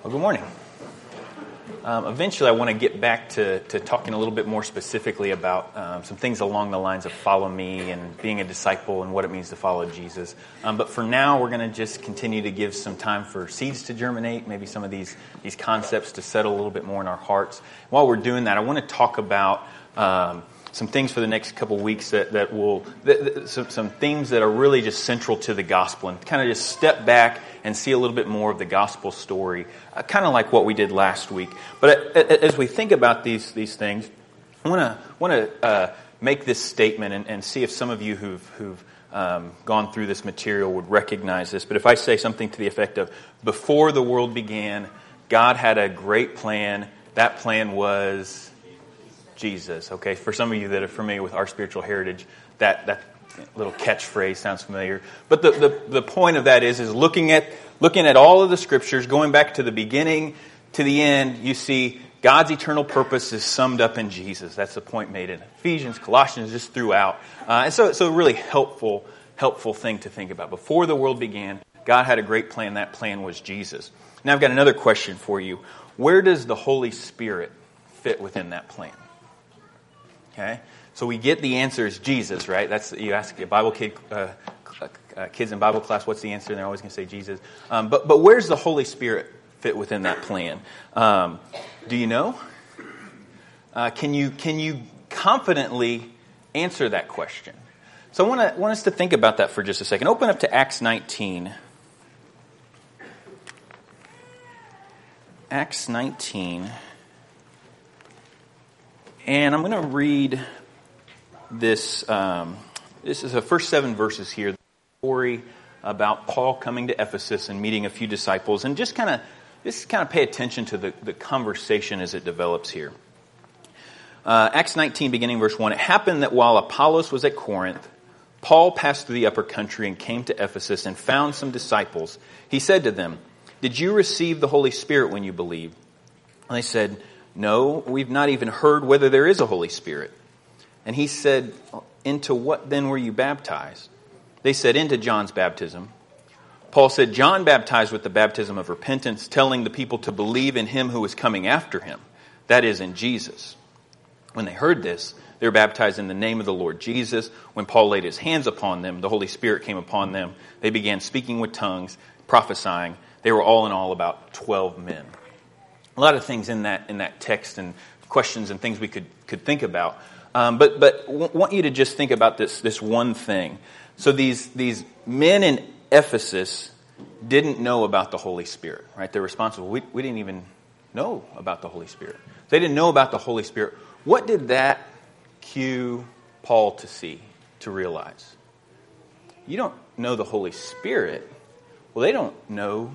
Well, good morning. Eventually, I want to get back to talking a little bit more specifically about some things along the lines of follow me and being a disciple and what it means to follow Jesus. But for now, we're going to just continue to give some time for seeds to germinate, maybe some of these concepts to settle a little bit more in our hearts. While we're doing that, I want to talk about some things for the next couple weeks that will some themes that are really just central to the gospel, and kind of just step back and see a little bit more of the gospel story, kind of like what we did last week. But as we think about these things, I want to make this statement and see if some of you who've gone through this material would recognize this. But if I say something to the effect of, before the world began, God had a great plan. That plan was Jesus. Okay, for some of you that are familiar with our spiritual heritage, that little catchphrase sounds familiar. But the point of that is looking at all of the scriptures, going back to the beginning to the end, you see God's eternal purpose is summed up in Jesus. That's the point made in Ephesians, Colossians, just throughout. And so it's a really helpful thing to think about. Before the world began, God had a great plan. That plan was Jesus. Now I've got another question for you. Where does the Holy Spirit fit within that plan? Okay, so we get the answer is Jesus, right? That's, you ask a Bible kid, kids in Bible class, what's the answer? And they're always going to say Jesus. But where's the Holy Spirit fit within that plan? Do you know? Can you confidently answer that question? So I want us to think about that for just a second. Open up to Acts 19. Acts 19. And I'm going to read this. This is the first 7 verses here. The story about Paul coming to Ephesus and meeting a few disciples, and just kind of pay attention to the conversation as it develops here. Acts 19, beginning verse 1. It happened that while Apollos was at Corinth, Paul passed through the upper country and came to Ephesus and found some disciples. He said to them, "Did you receive the Holy Spirit when you believed?" And they said, "No, we've not even heard whether there is a Holy Spirit." And he said, "Into what then were you baptized?" They said, "Into John's baptism." Paul said, "John baptized with the baptism of repentance, telling the people to believe in him who is coming after him, that is, in Jesus." When they heard this, they were baptized in the name of the Lord Jesus. When Paul laid his hands upon them, the Holy Spirit came upon them. They began speaking with tongues, prophesying. They were all in all about 12 men. A lot of things in that text and questions and things we could think about. But want you to just think about this one thing. So these men in Ephesus didn't know about the Holy Spirit, right? They're responsible. We didn't even know about the Holy Spirit. They didn't know about the Holy Spirit. What did that cue Paul to see, to realize? You don't know the Holy Spirit. Well, they don't know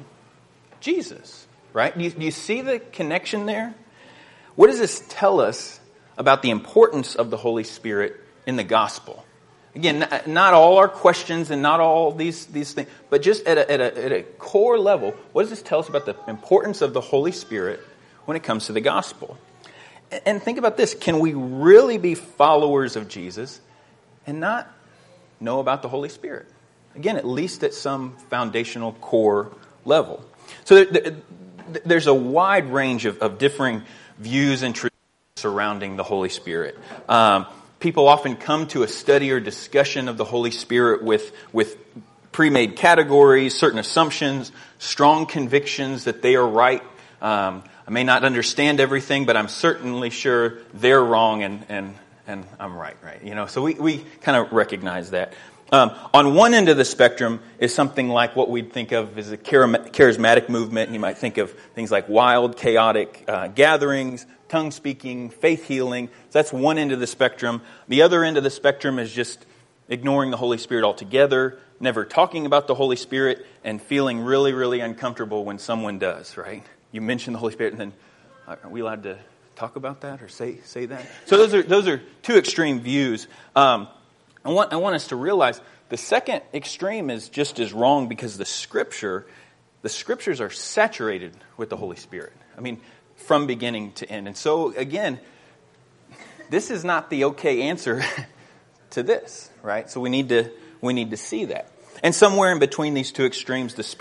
Jesus. Right? Do you see the connection there? What does this tell us about the importance of the Holy Spirit in the gospel? Again, not all our questions and not all these things, but just at a core level, what does this tell us about the importance of the Holy Spirit when it comes to the gospel? And think about this. Can we really be followers of Jesus and not know about the Holy Spirit? Again, at least at some foundational core level. So there's a wide range of differing views and traditions surrounding the Holy Spirit. People often come to a study or discussion of the Holy Spirit with pre-made categories, certain assumptions, strong convictions that they are right. I may not understand everything, but I'm certainly sure they're wrong and I'm right. You know, so we kind of recognize that. On one end of the spectrum is something like what we'd think of as a charismatic movement. You might think of things like wild, chaotic gatherings, tongue speaking, faith healing. So that's one end of the spectrum. The other end of the spectrum is just ignoring the Holy Spirit altogether, never talking about the Holy Spirit, and feeling really, really uncomfortable when someone does, right? You mention the Holy Spirit, and then, are we allowed to talk about that or say that? So those are two extreme views. I want us to realize the second extreme is just as wrong, because the scriptures are saturated with the Holy Spirit. I mean, from beginning to end. And so, again, this is not the okay answer to this, right? So we need to see that. And somewhere in between these two extremes, the Spirit's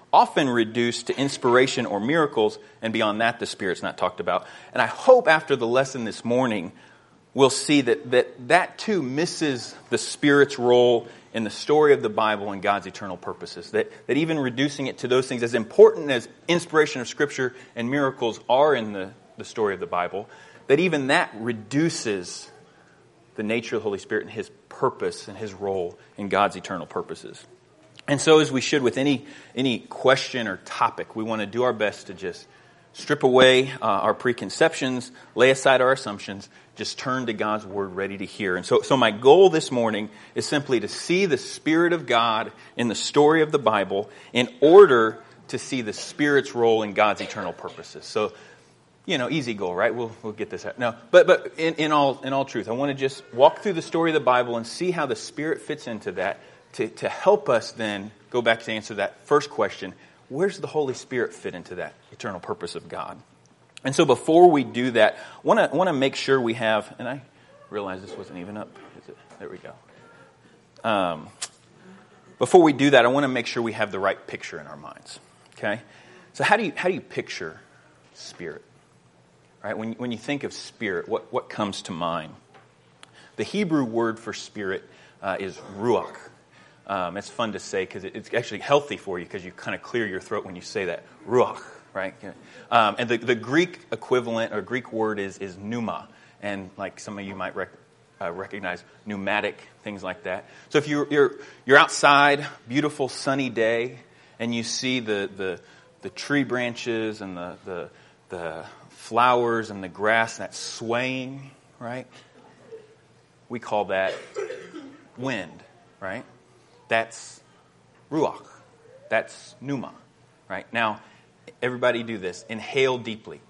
often reduced to inspiration or miracles, and beyond that, the Spirit's not talked about. And I hope after the lesson this morning, we'll see that too misses the Spirit's role in the story of the Bible and God's eternal purposes. That even reducing it to those things, as important as inspiration of Scripture and miracles are in the story of the Bible, that even that reduces the nature of the Holy Spirit and His purpose and His role in God's eternal purposes. And so as we should with any question or topic, we want to do our best to just strip away our preconceptions, lay aside our assumptions, just turn to God's Word ready to hear. And so my goal this morning is simply to see the Spirit of God in the story of the Bible in order to see the Spirit's role in God's eternal purposes. So, easy goal, right? We'll get this out. No, but in all truth, I want to just walk through the story of the Bible and see how the Spirit fits into that to help us then go back to answer that first question. Where's the Holy Spirit fit into that eternal purpose of God? And so before we do that, I want to make sure we have, and I realize this wasn't even up. Is it? There we go. Before we do that, I want to make sure we have the right picture in our minds. Okay? So how do you picture Spirit? Right? When you think of Spirit, what comes to mind? The Hebrew word for Spirit is ruach. It's fun to say because it's actually healthy for you because you kind of clear your throat when you say that. Ruach, right? And the Greek equivalent or Greek word is pneuma. And like some of you might recognize pneumatic, things like that. So if you're outside, beautiful sunny day, and you see the tree branches and the flowers and the grass that's swaying, right? We call that wind, right? That's ruach. That's pneuma, right? Now, everybody do this. Inhale deeply.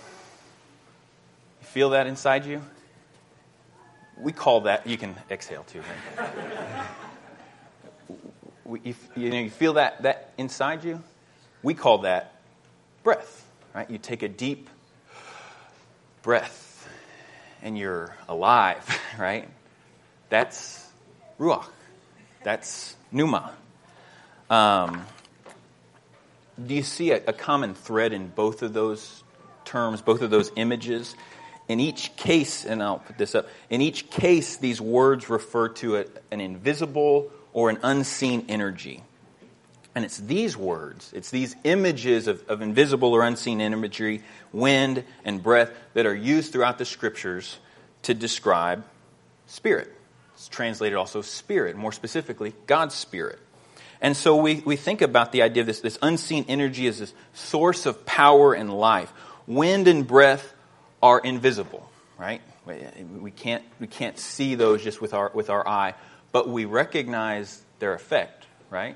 You feel that inside you? We call that, you can exhale too. Right? You feel that inside you? We call that breath, right? You take a deep breath and you're alive, right? That's ruach. That's pneuma. Do you see a common thread in both of those terms, both of those images? In each case, and I'll put this up, in each case these words refer to an invisible or an unseen energy. And it's these words, it's these images of invisible or unseen imagery, wind and breath, that are used throughout the Scriptures to describe Spirit. It's translated also Spirit, more specifically, God's Spirit. And so we think about the idea of this unseen energy as this source of power and life. Wind and breath are invisible, right? We can't see those just with our eye, but we recognize their effect, right?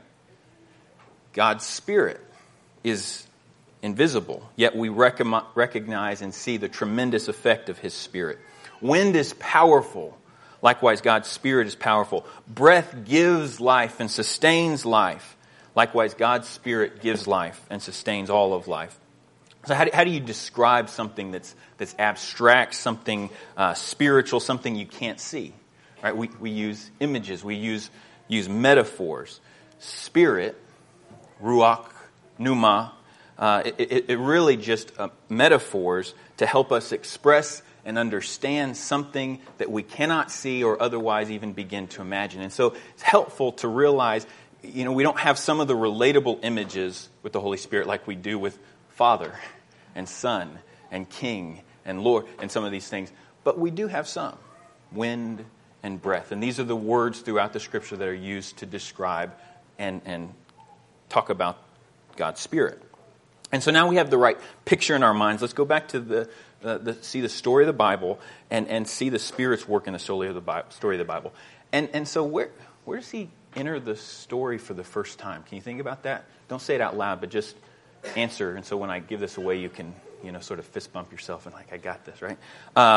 God's Spirit is invisible, yet we recognize and see the tremendous effect of His Spirit. Wind is powerful. Likewise, God's Spirit is powerful. Breath gives life and sustains life. Likewise, God's Spirit gives life and sustains all of life. So how do you describe something that's abstract, something spiritual, something you can't see? Right? We use images. We use metaphors. Spirit, ruach, pneuma, it really just metaphors to help us express and understand something that we cannot see or otherwise even begin to imagine. And so it's helpful to realize, we don't have some of the relatable images with the Holy Spirit like we do with Father and Son and King and Lord and some of these things. But we do have some. Wind and breath. And these are the words throughout the Scripture that are used to describe and talk about God's Spirit. And so now we have the right picture in our minds. Let's go back to see the story of the Bible and see the Spirit's work in the story of the Bible. And so where does He enter the story for the first time? Can you think about that? Don't say it out loud, but just answer. And so when I give this away, you can sort of fist bump yourself and I got this, right?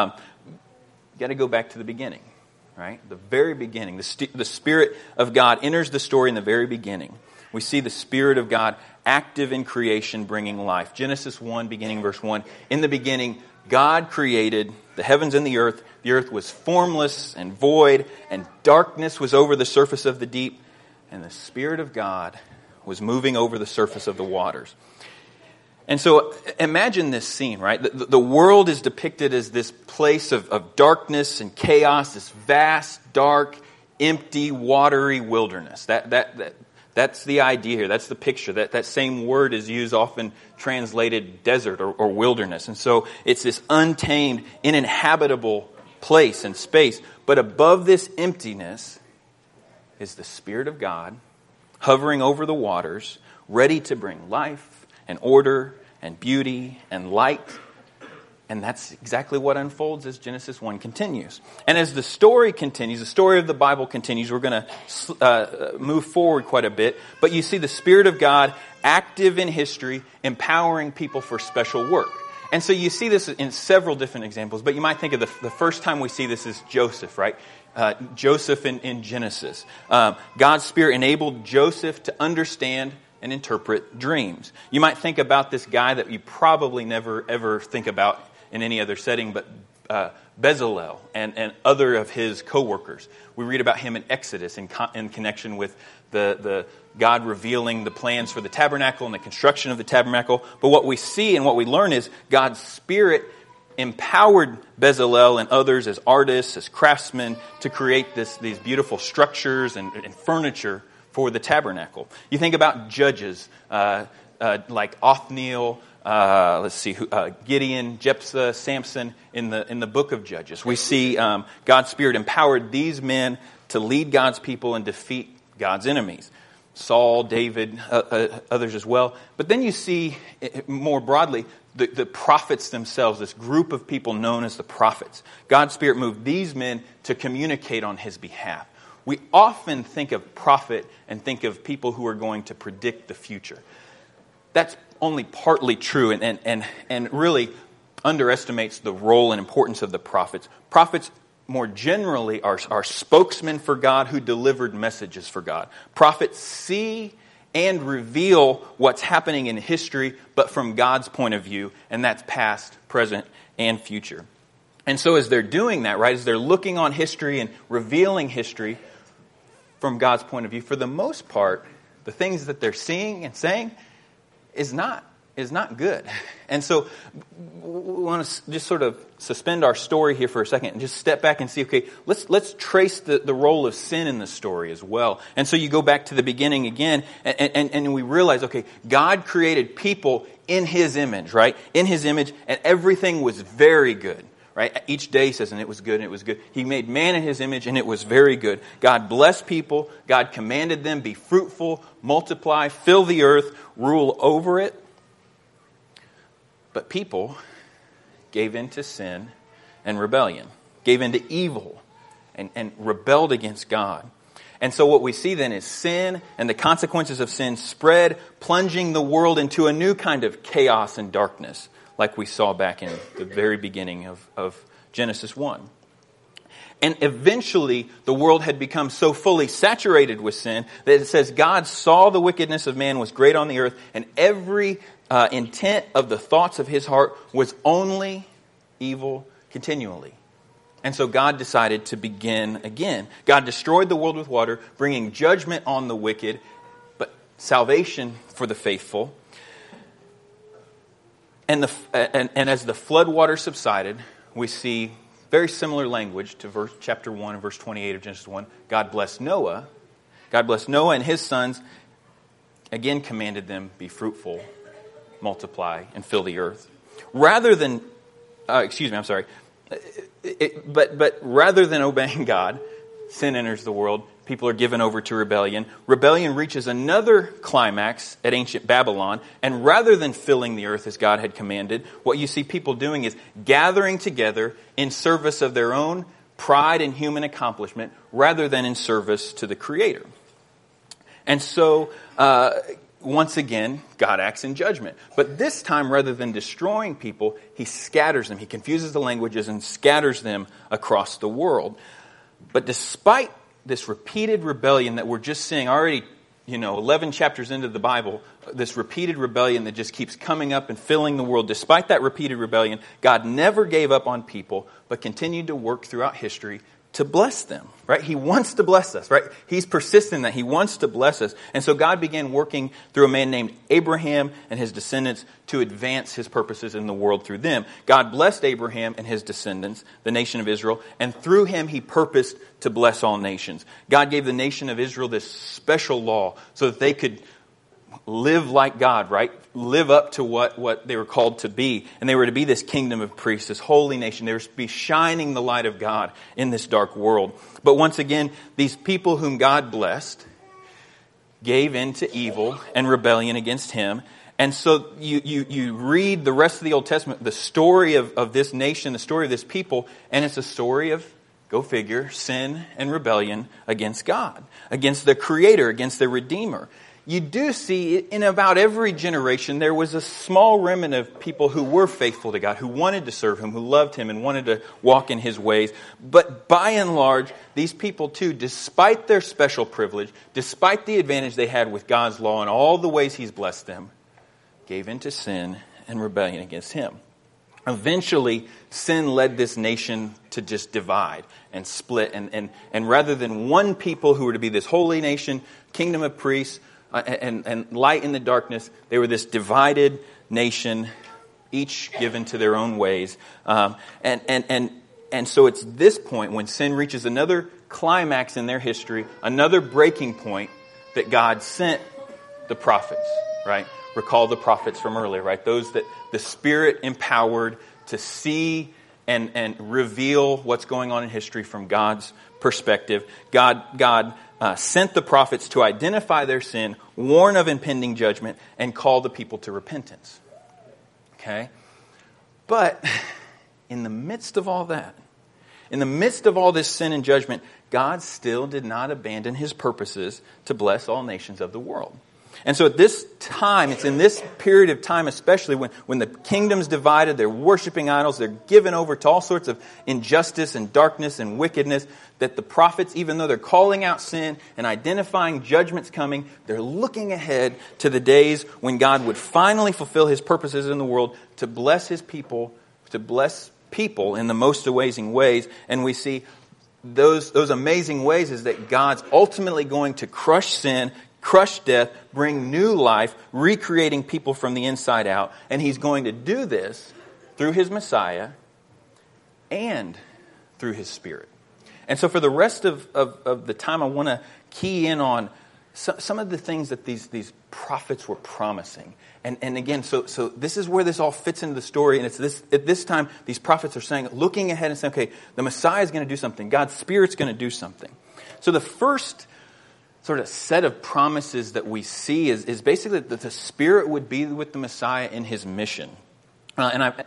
You got to go back to the beginning, right? The very beginning. The Spirit of God enters the story in the very beginning. We see the Spirit of God active in creation, bringing life. Genesis 1, beginning verse 1. In the beginning, God created the heavens and the earth. The earth was formless and void, and darkness was over the surface of the deep. And the Spirit of God was moving over the surface of the waters. And so imagine this scene, right? The world is depicted as this place of darkness and chaos, this vast, dark, empty, watery wilderness. That's the idea here. That's the picture. That same word is used often translated desert or wilderness. And so it's this untamed, uninhabitable place and space. But above this emptiness is the Spirit of God hovering over the waters, ready to bring life and order and beauty and light. And that's exactly what unfolds as Genesis 1 continues. And as the story continues, the story of the Bible continues, we're going to move forward quite a bit. But you see the Spirit of God active in history, empowering people for special work. And so you see this in several different examples. But you might think of the first time we see this is Joseph, right? Joseph in Genesis. God's Spirit enabled Joseph to understand and interpret dreams. You might think about this guy that you probably never ever think about in any other setting, but Bezalel and other of his co-workers. We read about him in Exodus in connection with the God revealing the plans for the tabernacle and the construction of the tabernacle. But what we see and what we learn is God's Spirit empowered Bezalel and others as artists, as craftsmen, to create these beautiful structures and furniture for the tabernacle. You think about judges like Othniel, Gideon, Jephthah, Samson in the book of Judges. We see God's Spirit empowered these men to lead God's people and defeat God's enemies. Saul, David, others as well. But then you see more broadly the prophets themselves, this group of people known as the prophets. God's Spirit moved these men to communicate on His behalf. We often think of prophet and think of people who are going to predict the future. That's only partly true and really underestimates the role and importance of the prophets. Prophets more generally are spokesmen for God who delivered messages for God. Prophets see and reveal what's happening in history, but from God's point of view, and that's past, present, and future. And so as they're doing that, right, as they're looking on history and revealing history from God's point of view, for the most part, the things that they're seeing and saying is not good. And so we want to just sort of suspend our story here for a second and just step back and see, okay, let's trace the role of sin in the story as well. And so you go back to the beginning again and we realize, okay, God created people in His image, right? In His image, and everything was very good. Right? Each day says, and it was good, and it was good. He made man in His image, and it was very good. God blessed people. God commanded them, be fruitful, multiply, fill the earth, rule over it. But people gave in to sin and rebellion, gave in to evil, and rebelled against God. And so what we see then is sin and the consequences of sin spread, plunging the world into a new kind of chaos and darkness, like we saw back in the very beginning of Genesis 1. And eventually, the world had become so fully saturated with sin that it says God saw the wickedness of man was great on the earth, and every intent of the thoughts of His heart was only evil continually. And so God decided to begin again. God destroyed the world with water, bringing judgment on the wicked, but salvation for the faithful. And as the flood water subsided, we see very similar language to chapter 1 and verse 28 of Genesis 1. God blessed Noah. God blessed Noah and his sons. Again commanded them, be fruitful, multiply, and fill the earth. Rather than, but rather than obeying God, sin enters the world. People are given over to rebellion. Rebellion reaches another climax at ancient Babylon. And rather than filling the earth as God had commanded, what you see people doing is gathering together in service of their own pride and human accomplishment rather than in service to the Creator. And so, once again, God acts in judgment. But this time, rather than destroying people, He scatters them. He confuses the languages and scatters them across the world. But despite this repeated rebellion that we're just seeing already, 11 chapters into the Bible, this repeated rebellion that just keeps coming up and filling the world. Despite that repeated rebellion, God never gave up on people, but continued to work throughout history to bless them, right? He wants to bless us, right? He's persistent that he wants to bless us. And so God began working through a man named Abraham and his descendants to advance his purposes in the world through them. God blessed Abraham and his descendants, the nation of Israel, and through him he purposed to bless all nations. God gave the nation of Israel this special law so that they could live like God, right? Live up to what they were called to be. And they were to be this kingdom of priests, this holy nation. They were to be shining the light of God in this dark world. But once again, these people whom God blessed gave in to evil and rebellion against him. And so you read the rest of the Old Testament, the story of this nation, the story of this people, and it's a story of, go figure, sin and rebellion against God, against the Creator, against the Redeemer. You do see in about every generation there was a small remnant of people who were faithful to God, who wanted to serve him, who loved him and wanted to walk in his ways. But by and large, these people too, despite their special privilege, despite the advantage they had with God's law and all the ways he's blessed them, gave into sin and rebellion against him. Eventually, sin led this nation to just divide and split. And rather than one people who were to be this holy nation, kingdom of priests, and light in the darkness, they were this divided nation, each given to their own ways. And so it's this point when sin reaches another climax in their history, another breaking point, that God sent the prophets, right? Recall the prophets from earlier, right? Those that the Spirit empowered to see and reveal what's going on in history from God's perspective. God sent the prophets to identify their sin, warn of impending judgment, and call the people to repentance. Okay? But in the midst of all that, in the midst of all this sin and judgment, God still did not abandon his purposes to bless all nations of the world. And so at this time, it's in this period of time especially when the kingdom's divided, they're worshiping idols, they're given over to all sorts of injustice and darkness and wickedness, that the prophets, even though they're calling out sin and identifying judgments coming, they're looking ahead to the days when God would finally fulfill his purposes in the world to bless his people, to bless people in the most amazing ways. And we see those amazing ways is that God's ultimately going to crush sin, crush death, bring new life, recreating people from the inside out. And he's going to do this through his Messiah and through his Spirit. And so for the rest of the time, I want to key in on some of the things that these prophets were promising. And again, so this is where this all fits into the story. And it's this at this time, these prophets are saying, looking ahead and saying, okay, the Messiah is going to do something. God's Spirit's going to do something. So the first sort of set of promises that we see is basically that the Spirit would be with the Messiah in his mission. A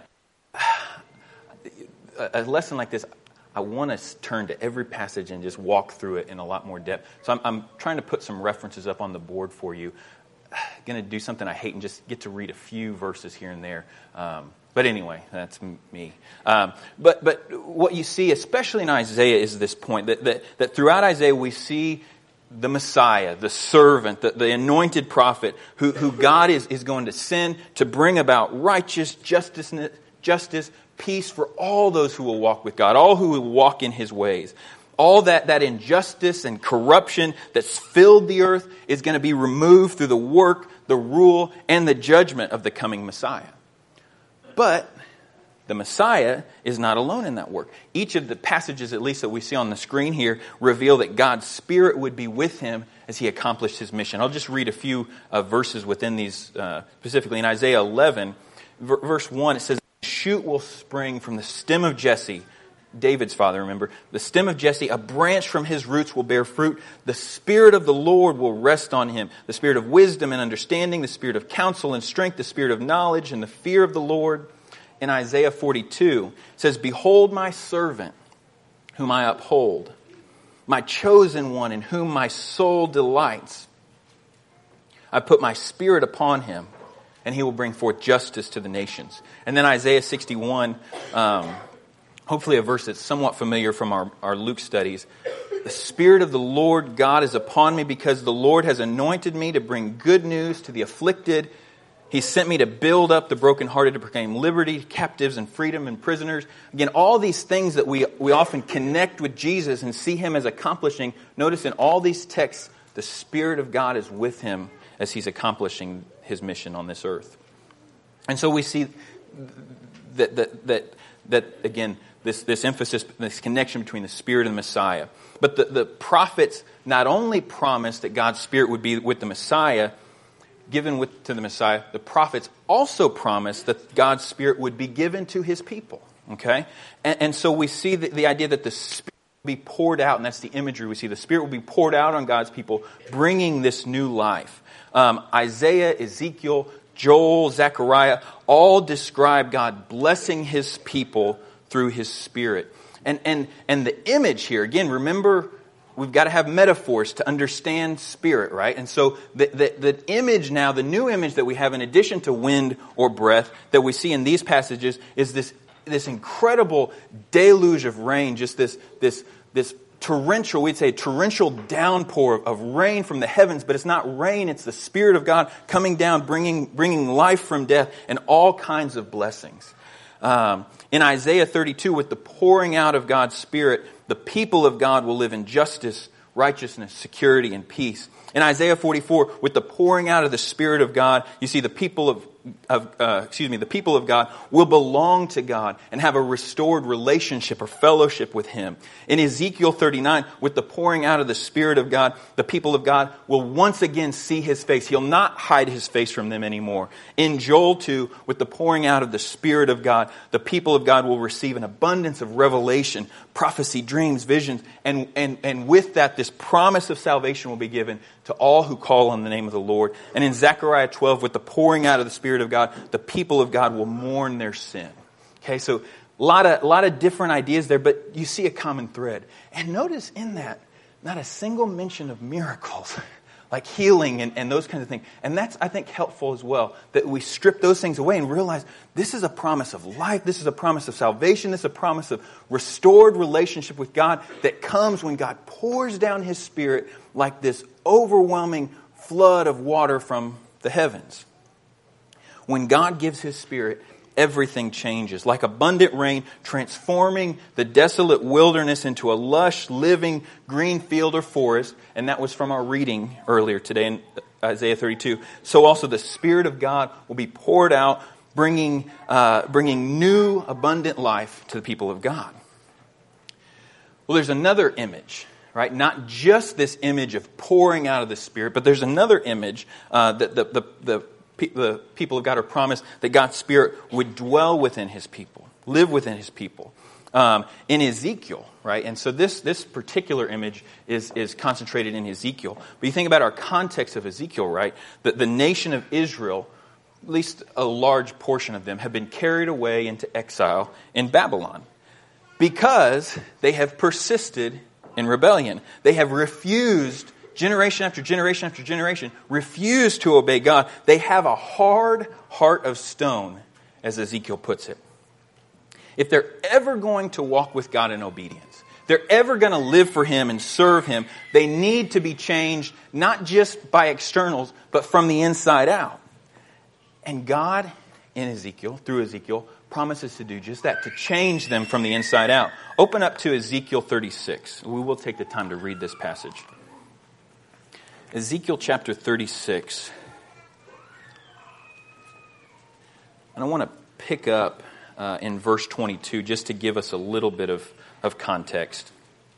lesson like this, I want to turn to every passage and just walk through it in a lot more depth. So I'm trying to put some references up on the board for you. I'm going to do something I hate and just get to read a few verses here and there. But anyway, that's me. But what you see, especially in Isaiah, is this point that throughout Isaiah we see the Messiah, the servant, the anointed prophet, who God is going to send to bring about righteous justice, peace for all those who will walk with God, all who will walk in his ways. All that injustice and corruption that's filled the earth is going to be removed through the work, the rule, and the judgment of the coming Messiah. But the Messiah is not alone in that work. Each of the passages, at least that we see on the screen here, reveal that God's Spirit would be with him as he accomplished his mission. I'll just read a few verses within these, specifically in Isaiah 11, verse 1, it says, "A shoot will spring from the stem of Jesse," David's father, remember, "the stem of Jesse, a branch from his roots will bear fruit. The Spirit of the Lord will rest on him. The Spirit of wisdom and understanding, the Spirit of counsel and strength, the Spirit of knowledge and the fear of the Lord." In Isaiah 42, it says, "Behold my servant, whom I uphold, my chosen one in whom my soul delights. I put my Spirit upon him, and he will bring forth justice to the nations." And then Isaiah 61, hopefully a verse that's somewhat familiar from our Luke studies. "The Spirit of the Lord God is upon me, because the Lord has anointed me to bring good news to the afflicted. He sent me to build up the brokenhearted, to proclaim liberty to captives and freedom and prisoners. Again, all these things that we often connect with Jesus and see him as accomplishing. Notice in all these texts, the Spirit of God is with him as he's accomplishing his mission on this earth. And so we see that again, this emphasis, this connection between the Spirit and the Messiah. But the prophets not only promised that God's Spirit would be with the Messiah, given to the Messiah, the prophets also promised that God's Spirit would be given to his people. Okay? And so we see the idea that the Spirit will be poured out, and that's the imagery we see. The Spirit will be poured out on God's people, bringing this new life. Isaiah, Ezekiel, Joel, Zechariah, all describe God blessing his people through his Spirit. And the image here, again, remember, we've got to have metaphors to understand spirit, right? And so the image now, the new image that we have in addition to wind or breath that we see in these passages is this incredible deluge of rain, just this torrential, we'd say torrential downpour of rain from the heavens, but it's not rain, it's the Spirit of God coming down, bringing life from death and all kinds of blessings. In Isaiah 32, with the pouring out of God's Spirit, the people of God will live in justice, righteousness, security, and peace. In Isaiah 44, with the pouring out of the Spirit of God, you see the people of God will belong to God and have a restored relationship or fellowship with him. In Ezekiel 39, with the pouring out of the Spirit of God, the people of God will once again see his face. He'll not hide his face from them anymore. In Joel 2, with the pouring out of the Spirit of God, the people of God will receive an abundance of revelation, prophecy, dreams, visions, and with that, this promise of salvation will be given to all who call on the name of the Lord. And in Zechariah 12, with the pouring out of the Spirit of God, the people of God will mourn their sin. Okay, so a lot of different ideas there, but you see a common thread. And notice in that, not a single mention of miracles, like healing and those kinds of things. And that's, I think, helpful as well, that we strip those things away and realize this is a promise of life, this is a promise of salvation, this is a promise of restored relationship with God that comes when God pours down his Spirit like this overwhelming flood of water from the heavens. When God gives his Spirit, everything changes. Like abundant rain, transforming the desolate wilderness into a lush, living green field or forest. And that was from our reading earlier today in Isaiah 32. So also the Spirit of God will be poured out, bringing new, abundant life to the people of God. Well, there's another image, right? Not just this image of pouring out of the Spirit, but there's another image that the people of God are promised that God's Spirit would dwell within his people, live within his people. In Ezekiel, right? And so this particular image is concentrated in Ezekiel. But you think about our context of Ezekiel, right? The nation of Israel, at least a large portion of them, have been carried away into exile in Babylon because they have persisted in rebellion. They have refused, generation after generation after generation, refused to obey God. They have a hard heart of stone, as Ezekiel puts it. If they're ever going to walk with God in obedience, they're ever going to live for him and serve him, they need to be changed not just by externals, but from the inside out. And God, in Ezekiel, through Ezekiel, promises to do just that, to change them from the inside out. Open up to Ezekiel 36. We will take the time to read this passage. Ezekiel chapter 36. And I want to pick up in verse 22 just to give us a little bit of context.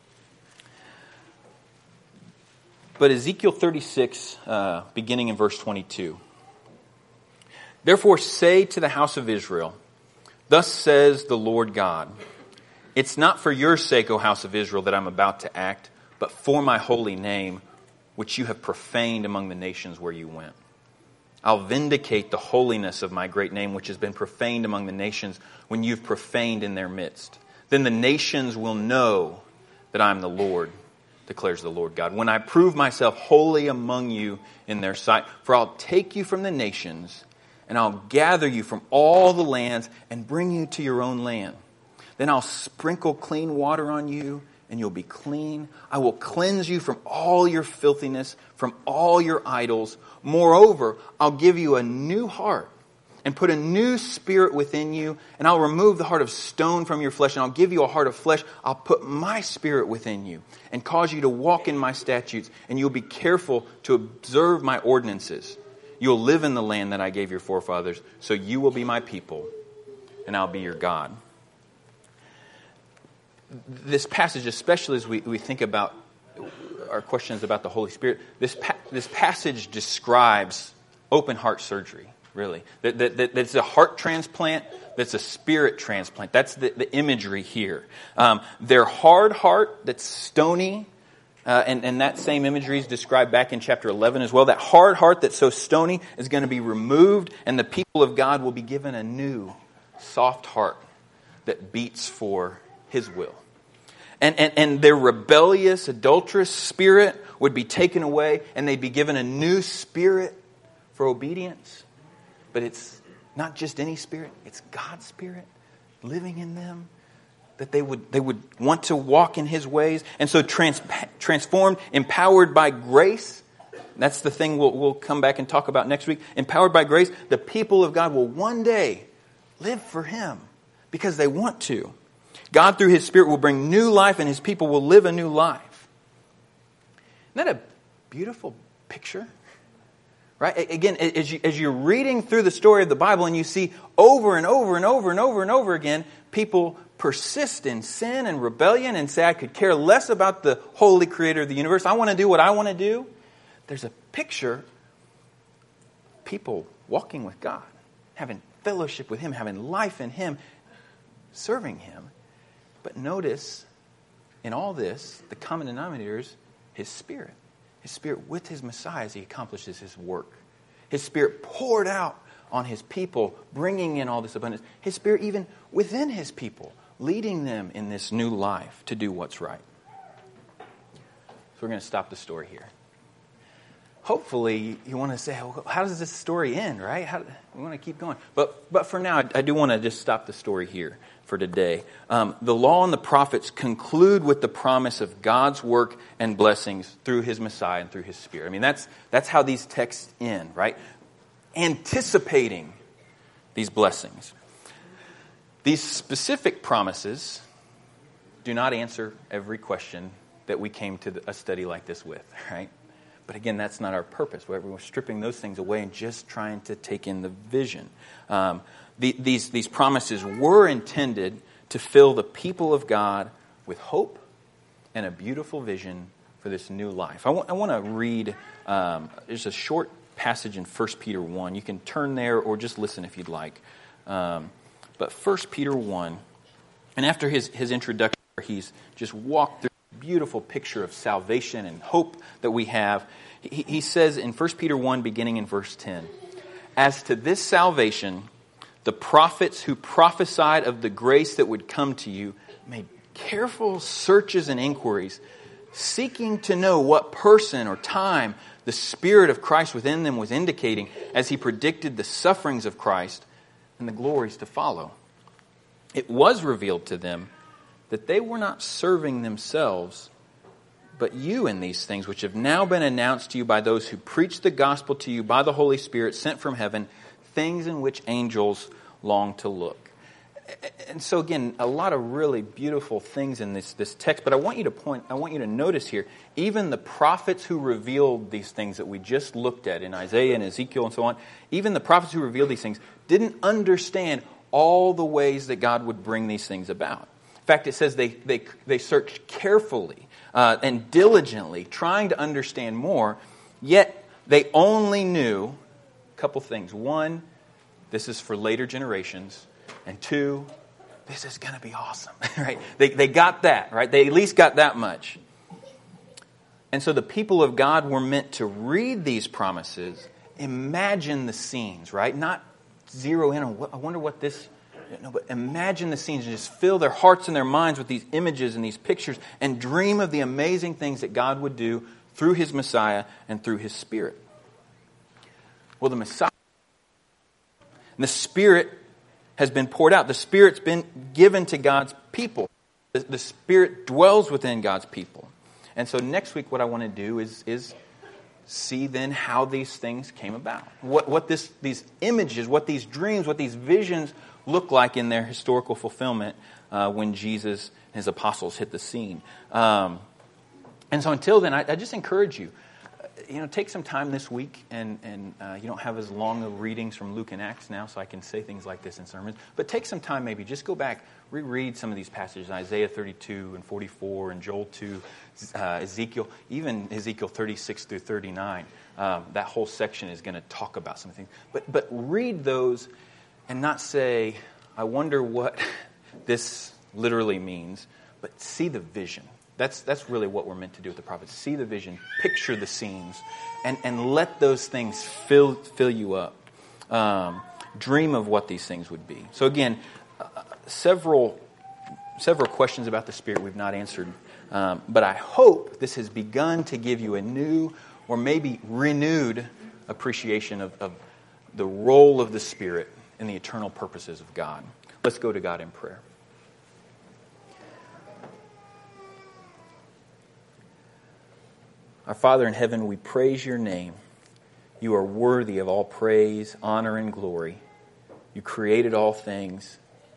But Ezekiel 36, beginning in verse 22. Therefore say to the house of Israel, thus says the Lord God, it's not for your sake, O house of Israel, that I'm about to act, but for my holy name, which you have profaned among the nations where you went. I'll vindicate the holiness of my great name, which has been profaned among the nations when you've profaned in their midst. Then the nations will know that I'm the Lord, declares the Lord God, when I prove myself holy among you in their sight. For I'll take you from the nations, and I'll gather you from all the lands and bring you to your own land. Then I'll sprinkle clean water on you and you'll be clean. I will cleanse you from all your filthiness, from all your idols. Moreover, I'll give you a new heart and put a new spirit within you, and I'll remove the heart of stone from your flesh, and I'll give you a heart of flesh. I'll put my spirit within you and cause you to walk in my statutes, and you'll be careful to observe my ordinances. You'll live in the land that I gave your forefathers, so you will be my people, and I'll be your God. This passage, especially as we think about our questions about the Holy Spirit, this passage describes open heart surgery, really. That's a heart transplant, that's a spirit transplant. That's the imagery here. Their hard heart that's stony, and that same imagery is described back in chapter 11 as well. That hard heart that's so stony is going to be removed, and the people of God will be given a new, soft heart that beats for His will. And their rebellious, adulterous spirit would be taken away, and they'd be given a new spirit for obedience. But it's not just any spirit, it's God's Spirit living in them, that they would want to walk in His ways. And so transformed, empowered by grace, that's the thing we'll come back and talk about next week. Empowered by grace, the people of God will one day live for Him because they want to. God, through His Spirit, will bring new life, and His people will live a new life. Isn't that a beautiful picture? Right? Again, as you're reading through the story of the Bible, and you see over and over and over and over and over again, people persist in sin and rebellion and say, I could care less about the holy creator of the universe. I want to do what I want to do. There's a picture of people walking with God, having fellowship with Him, having life in Him, serving Him. But notice, in all this, the common denominator is His Spirit. His Spirit with His Messiah as He accomplishes His work. His Spirit poured out on His people, bringing in all this abundance. His Spirit even within His people, leading them in this new life to do what's right. So we're going to stop the story here. Hopefully, you want to say, well, how does this story end, right? We want to keep going. But for now, I do want to just stop the story here for today. The law and the prophets conclude with the promise of God's work and blessings through His Messiah and through His Spirit. I mean, that's how these texts end, right? Anticipating these blessings. These specific promises do not answer every question that we came to a study like this with, right? But again, that's not our purpose. We're stripping those things away and just trying to take in the vision. These promises were intended to fill the people of God with hope and a beautiful vision for this new life. I want to read there's a short passage in 1 Peter 1. You can turn there or just listen if you'd like. But 1 Peter 1, and after his introduction, he's just walked through beautiful picture of salvation and hope that we have. He says in 1 Peter 1, beginning in verse 10, as to this salvation, the prophets who prophesied of the grace that would come to you made careful searches and inquiries, seeking to know what person or time the Spirit of Christ within them was indicating as He predicted the sufferings of Christ and the glories to follow. It was revealed to them that they were not serving themselves, but you in these things which have now been announced to you by those who preach the gospel to you by the Holy Spirit sent from heaven, things in which angels long to look. And so again, a lot of really beautiful things in this text, but I want you to notice here, even the prophets who revealed these things that we just looked at in Isaiah and Ezekiel and so on, even the prophets who revealed these things didn't understand all the ways that God would bring these things about. In fact, it says they searched carefully and diligently, trying to understand more, yet they only knew a couple things. One, this is for later generations. And two, this is going to be awesome. Right? They got that, right? They at least got that much. And so the people of God were meant to read these promises, imagine the scenes, right? Not zero in on, I wonder what this... No, but imagine the scenes and just fill their hearts and their minds with these images and these pictures and dream of the amazing things that God would do through His Messiah and through His Spirit. Well, the Messiah and the Spirit has been poured out. The Spirit's been given to God's people. The Spirit dwells within God's people. And so next week what I want to do is see then how these things came about. What these images, what these dreams, what these visions look like in their historical fulfillment when Jesus and his apostles hit the scene. And so until then, I just encourage you, take some time this week, and you don't have as long of readings from Luke and Acts now, so I can say things like this in sermons. But take some time, maybe just go back, reread some of these passages, Isaiah 32 and 44 and Joel 2, Ezekiel, even Ezekiel 36 through 39. That whole section is going to talk about some things. But read those and not say, I wonder what this literally means, but see the vision. That's really what we're meant to do with the prophets. See the vision, picture the scenes, and let those things fill you up. Dream of what these things would be. So again, several questions about the Spirit we've not answered. But I hope this has begun to give you a new or maybe renewed appreciation of the role of the Spirit in the eternal purposes of God. Let's go to God in prayer. Our Father in heaven, we praise your name. You are worthy of all praise, honor, and glory. You created all things.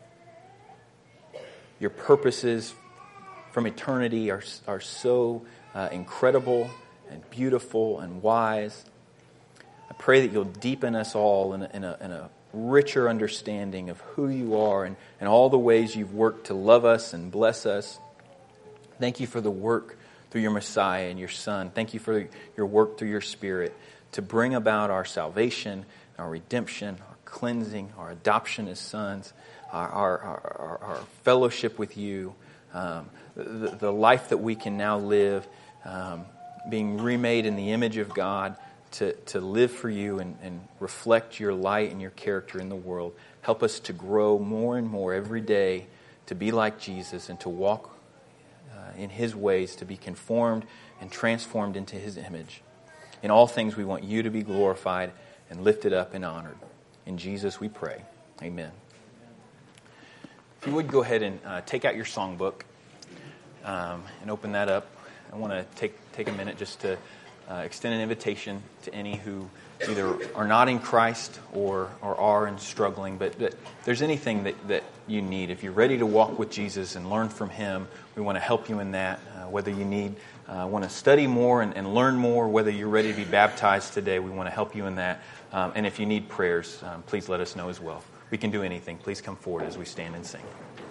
Your purposes from eternity are so incredible and beautiful and wise. I pray that you'll deepen us all in a richer understanding of who you are and all the ways you've worked to love us and bless us. Thank you for the work through your Messiah and your Son. Thank you for your work through your Spirit to bring about our salvation, our redemption, our cleansing, our adoption as sons, our fellowship with you, the life that we can now live, being remade in the image of God to live for you and reflect your light and your character in the world. Help us to grow more and more every day to be like Jesus and to walk in his ways, to be conformed and transformed into his image. In all things we want you to be glorified and lifted up and honored. In Jesus we pray. Amen. If you would go ahead and take out your songbook and open that up. I want to take a minute just to extend an invitation to any who either are not in Christ or are and struggling, but if there's anything that you need. If you're ready to walk with Jesus and learn from him, we want to help you in that. Whether you want to study more and learn more, whether you're ready to be baptized today, we want to help you in that. And if you need prayers, please let us know as well. We can do anything. Please come forward as we stand and sing.